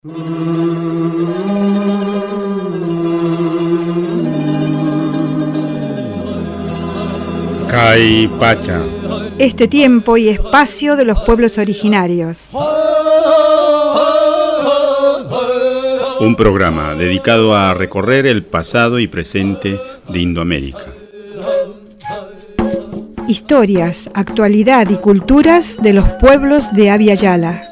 Caipacha. Este tiempo y espacio de los pueblos originarios. Un programa dedicado a recorrer el pasado y presente de Indoamérica. Historias, actualidad y culturas de los pueblos de Abya Yala.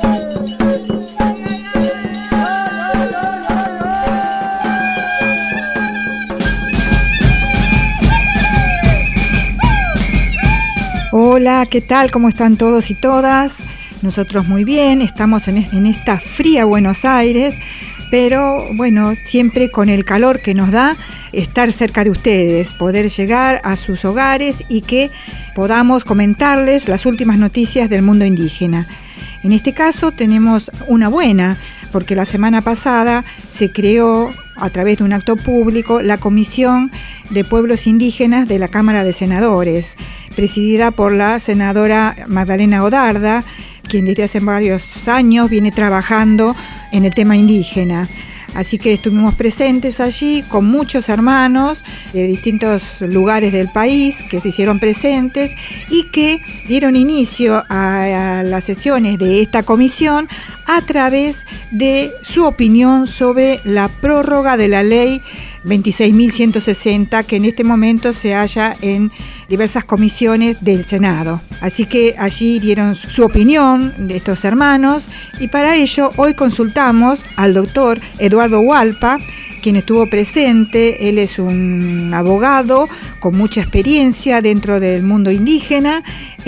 Hola, ¿qué tal? ¿Cómo están todos y todas? Nosotros muy bien, estamos en esta fría Buenos Aires, pero bueno, siempre con el calor que nos da estar cerca de ustedes, poder llegar a sus hogares y que podamos comentarles las últimas noticias del mundo indígena. En este caso tenemos una buena, porque la semana pasada se creó a través de un acto público la Comisión de Pueblos Indígenas de la Cámara de Senadores, presidida por la senadora Magdalena Odarda, quien desde hace varios años viene trabajando en el tema indígena. Así que estuvimos presentes allí con muchos hermanos de distintos lugares del país que se hicieron presentes y que dieron inicio a las sesiones de esta comisión a través de su opinión sobre la prórroga de la ley 26.160 que en este momento se halla en diversas comisiones del Senado. Así que allí dieron su opinión de estos hermanos y para ello hoy consultamos al doctor Eduardo Hualpa, quien estuvo presente. Él es un abogado con mucha experiencia dentro del mundo indígena,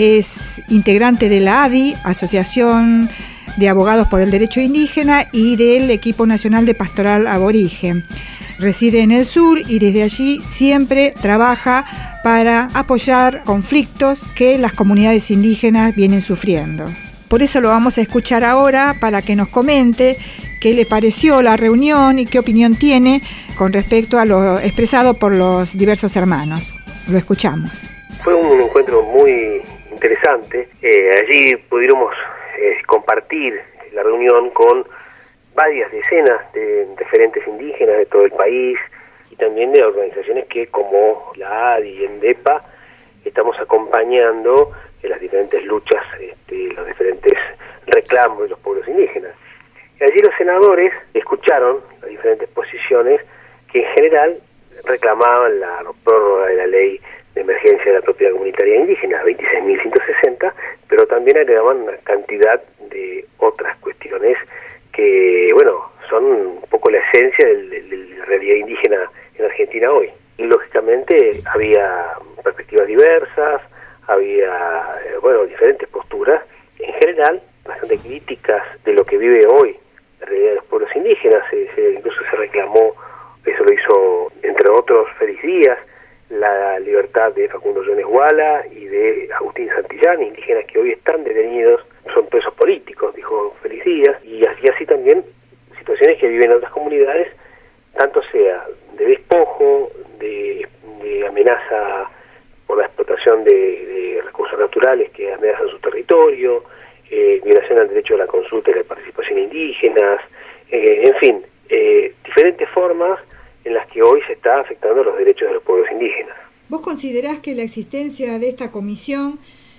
es integrante de la ADI, Asociación de Abogados por el Derecho Indígena, y del Equipo Nacional de Pastoral Aborigen. Reside en el sur y desde allí siempre trabaja para apoyar conflictos que las comunidades indígenas vienen sufriendo. Por eso lo vamos a escuchar ahora para que nos comente qué le pareció la reunión y qué opinión tiene con respecto a lo expresado por los diversos hermanos. Lo escuchamos. Fue un encuentro muy interesante. Allí pudimos compartir la reunión con varias decenas de referentes indígenas de todo el país y también de organizaciones que, como la ADI y ENDEPA, estamos acompañando en las diferentes luchas, los diferentes reclamos de los pueblos indígenas. Y allí los senadores escucharon las diferentes posiciones que en general reclamaban la prórroga de la ley de emergencia de la propiedad comunitaria indígena, 26.160, pero también agregaban una cantidad de otras cuestiones que, bueno, son un poco la esencia de la realidad indígena en Argentina hoy. Y lógicamente había perspectivas diversas, había, diferentes posturas, en general bastante críticas de lo que vive hoy la realidad de los pueblos indígenas. Incluso se reclamó, eso lo hizo, entre otros, Félix Díaz, la libertad de Facundo Jones Guala y de Agustín Santillán, indígenas que hoy están detenidos, son presos políticos, dijo Félix Díaz, y así también situaciones que viven en otras comunidades, tanto sea de despojo, de amenaza por la explotación de recursos naturales que amenazan su territorio, violación al derecho a la consulta y la participación indígenas, en fin, diferentes formas en las que hoy se está afectando los derechos de los pueblos indígenas. ¿Vos considerás que la existencia de esta comisión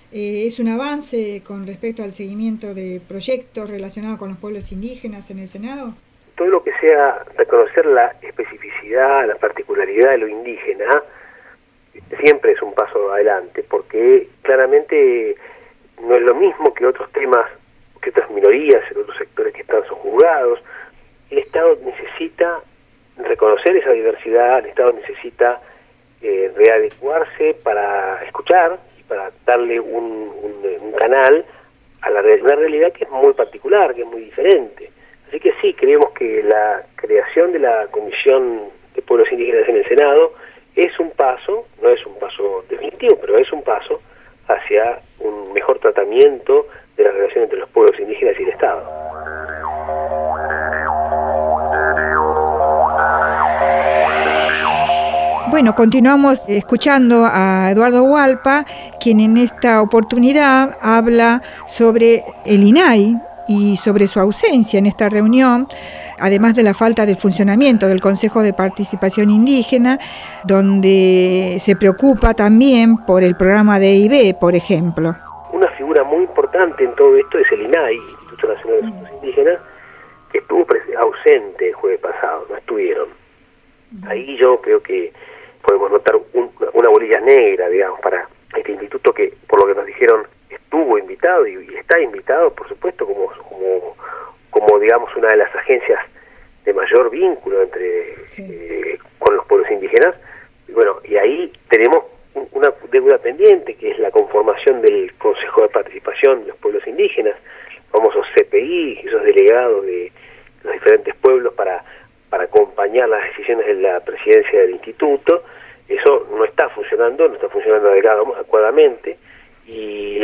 es un avance con respecto al seguimiento de proyectos relacionados con los pueblos indígenas en el Senado? Todo lo que sea reconocer la especificidad, la particularidad de lo indígena, siempre es un paso adelante, porque claramente no es lo mismo que otros temas, que otras minorías, en otros sectores que están sojuzgados. El Estado necesita reconocer esa diversidad, el Estado necesita readecuarse para escuchar y para darle un canal a una realidad que es muy particular, que es muy diferente. Así que sí, creemos que la creación de la Comisión de Pueblos Indígenas en el Senado es un paso, no es un paso definitivo, pero es un paso hacia un mejor tratamiento de la relación entre los pueblos indígenas y el Estado. Bueno, continuamos escuchando a Eduardo Hualpa, quien en esta oportunidad habla sobre el INAI, y sobre su ausencia en esta reunión, además de la falta de funcionamiento del Consejo de Participación Indígena, donde se preocupa también por el programa de EIB, por ejemplo. Una figura muy importante en todo esto es el INAI, Instituto Nacional de Asuntos Indígenas, que estuvo ausente el jueves pasado, no estuvieron. Ahí yo creo que podemos notar una bolilla negra, digamos, para este instituto que, por lo que nos dijeron, estuvo invitado y está invitado, por supuesto, como digamos, una de las agencias de mayor vínculo con los pueblos indígenas. Y bueno, y ahí tenemos una deuda pendiente, que es la conformación del Consejo de Participación de los Pueblos Indígenas, famosos CPI, esos delegados de los diferentes pueblos para acompañar las decisiones de la presidencia del instituto. Eso no está funcionando adecuadamente, y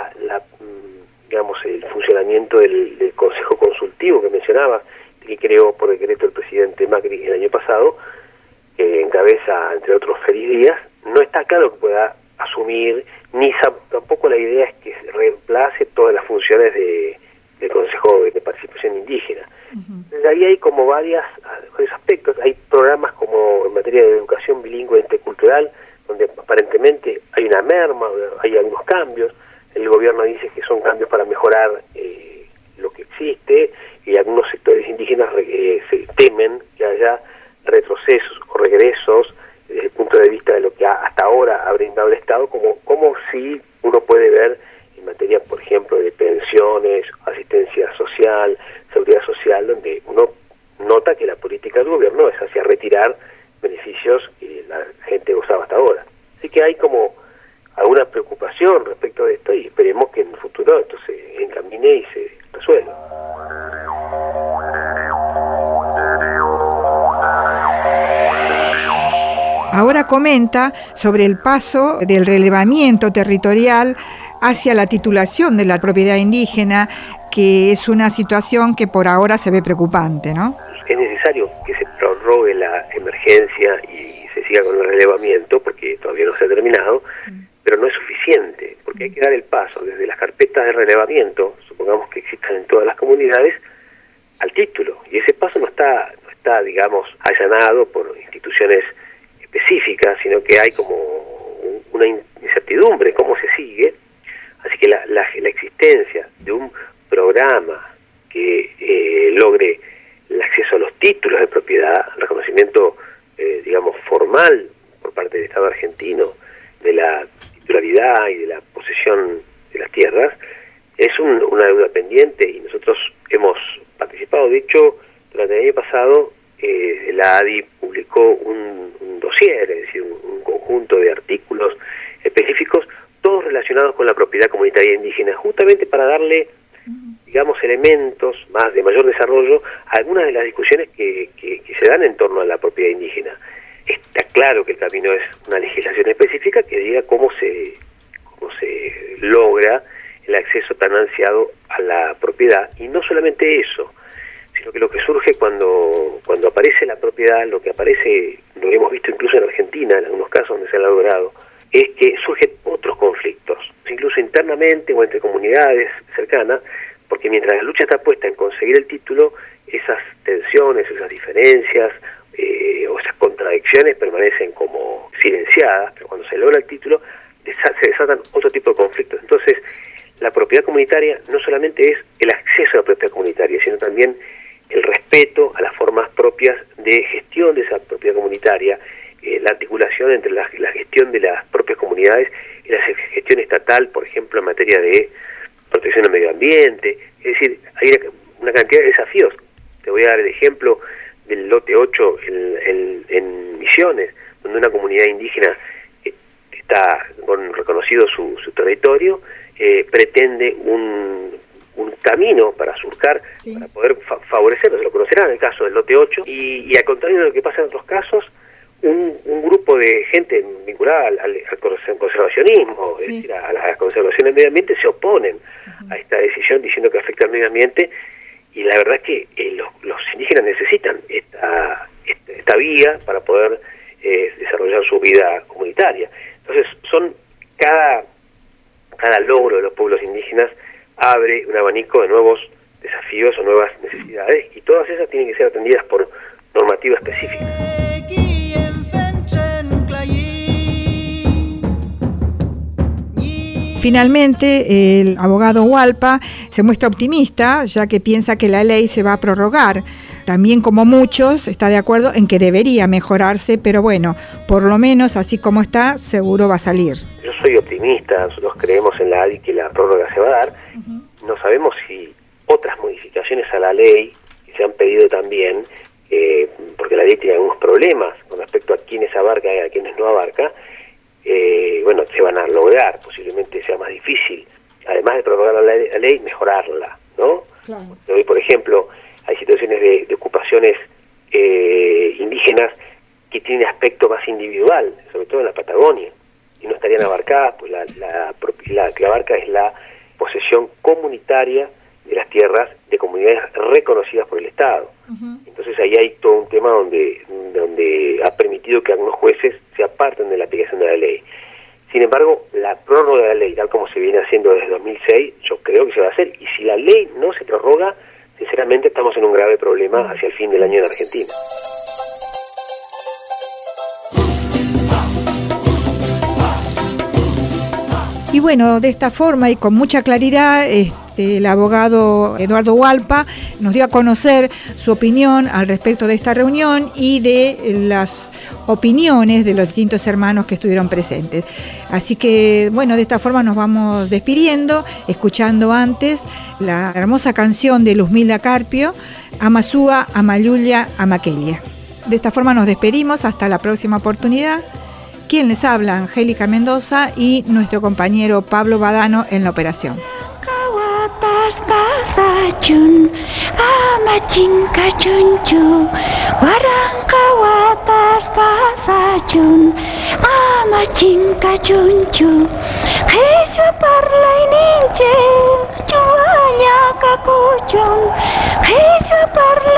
digamos, el funcionamiento del Consejo Consultivo que mencionaba, que creó por decreto el presidente Macri el año pasado, que encabeza, entre otros, Félix Díaz, no está claro que pueda asumir, ni tampoco la idea es que reemplace todas las funciones del Consejo de Participación Indígena. Entonces ahí hay como varios aspectos. Hay programas como en materia de educación bilingüe e intercultural, donde aparentemente hay una merma, hay algunos cambios. El gobierno dice que son cambios para mejorar lo que existe, y algunos sectores indígenas se temen que haya retrocesos o regresos desde el punto de vista de lo que hasta ahora ha brindado el Estado, como si uno puede ver en materia, por ejemplo, de pensiones, asistencia social, seguridad social, donde uno nota que la política del gobierno es hacia retirar beneficios que la gente gozaba hasta ahora. Así que hay como alguna preocupación respecto de esto, y esperemos que en el futuro esto se encamine y se resuelva. Ahora comenta sobre el paso del relevamiento territorial hacia la titulación de la propiedad indígena, que es una situación que por ahora se ve preocupante, ¿no? Es necesario que se prorrogue la emergencia y se siga con el relevamiento, porque todavía no se ha terminado, pero no es suficiente, porque hay que dar el paso desde las carpetas de relevamiento, supongamos que existan en todas las comunidades, al título, y ese paso no está digamos, allanado por instituciones específicas, sino que hay como una incertidumbre cómo se sigue. Así que la existencia de un programa que logre el acceso a los títulos de propiedad, el reconocimiento, digamos, formal por parte del Estado argentino de la titularidad y de la posesión de las tierras, es una deuda pendiente, y nosotros hemos participado. De hecho, durante el año pasado, la ADI publicó un dossier, es decir, un conjunto de artículos específicos, todos relacionados con la propiedad comunitaria indígena, justamente para darle, digamos, elementos de mayor desarrollo a algunas de las discusiones que se dan en torno a la propiedad indígena. Está claro que el camino es una legislación específica que diga cómo se logra el acceso tan ansiado a la propiedad, y no solamente eso, sino que lo que surge cuando aparece la propiedad, lo que aparece, lo hemos visto incluso en Argentina, en algunos casos donde se ha logrado, es que surgen otros conflictos, incluso internamente o entre comunidades cercanas, porque mientras la lucha está puesta en conseguir el título, esas tensiones, esas diferencias o esas contradicciones permanecen como silenciadas, pero cuando se logra el título se desatan otro tipo de conflictos. Entonces, la propiedad comunitaria no solamente es el acceso a la propiedad comunitaria, sino también el respeto a las formas propias de gestión de esa propiedad comunitaria, la articulación entre la gestión de las propias comunidades y la gestión estatal, por ejemplo, en materia de protección del medio ambiente. Es decir, hay una cantidad de desafíos. Te voy a dar el ejemplo del lote 8 en Misiones, donde una comunidad indígena está reconocido su territorio, pretende un camino para surcar, sí, para poder favorecerlo. Se lo conocerán en el caso del lote 8, y al contrario de lo que pasa en otros casos, un grupo de gente vinculada al conservacionismo, sí, es decir, a la conservación del medio ambiente, se oponen a esta decisión diciendo que afecta al medio ambiente, y la verdad es que los indígenas necesitan esta vía para poder desarrollar su vida comunitaria. Entonces, cada logro de los pueblos indígenas abre un abanico de nuevos desafíos o nuevas necesidades, y todas esas tienen que ser atendidas por normativa específica. Finalmente, el abogado Hualpa se muestra optimista, ya que piensa que la ley se va a prorrogar. También, como muchos, está de acuerdo en que debería mejorarse, pero bueno, por lo menos así como está, seguro va a salir. Yo soy optimista, nosotros creemos en la ADI que la prórroga se va a dar. No sabemos si otras modificaciones a la ley, que se han pedido también, porque la ley tiene algunos problemas con respecto a quiénes abarca y a quiénes no abarca, bueno, se van a lograr, posiblemente sea más difícil, además de prorrogar la ley, mejorarla, ¿no? Claro. Hoy, por ejemplo, hay situaciones de ocupaciones indígenas que tienen aspecto más individual, sobre todo en la Patagonia, y no estarían abarcadas, pues la que abarca es la posesión comunitaria de las tierras de comunidades reconocidas por el Estado. Entonces ahí hay todo un tema donde ha permitido que algunos jueces se aparten de la aplicación de la ley. Sin embargo, la prórroga de la ley, tal como se viene haciendo desde 2006, yo creo que se va a hacer, y si la ley no se prorroga, sinceramente estamos en un grave problema hacia el fin del año en Argentina. Y bueno, de esta forma y con mucha claridad, el abogado Eduardo Hualpa nos dio a conocer su opinión al respecto de esta reunión y de las opiniones de los distintos hermanos que estuvieron presentes. Así que, bueno, de esta forma nos vamos despidiendo, escuchando antes la hermosa canción de Luzmilda Carpio, Amasúa, Amayulia, Amaquelia. De esta forma nos despedimos, hasta la próxima oportunidad. Quien les habla, Angélica Mendoza, y nuestro compañero Pablo Badano en la operación. Parla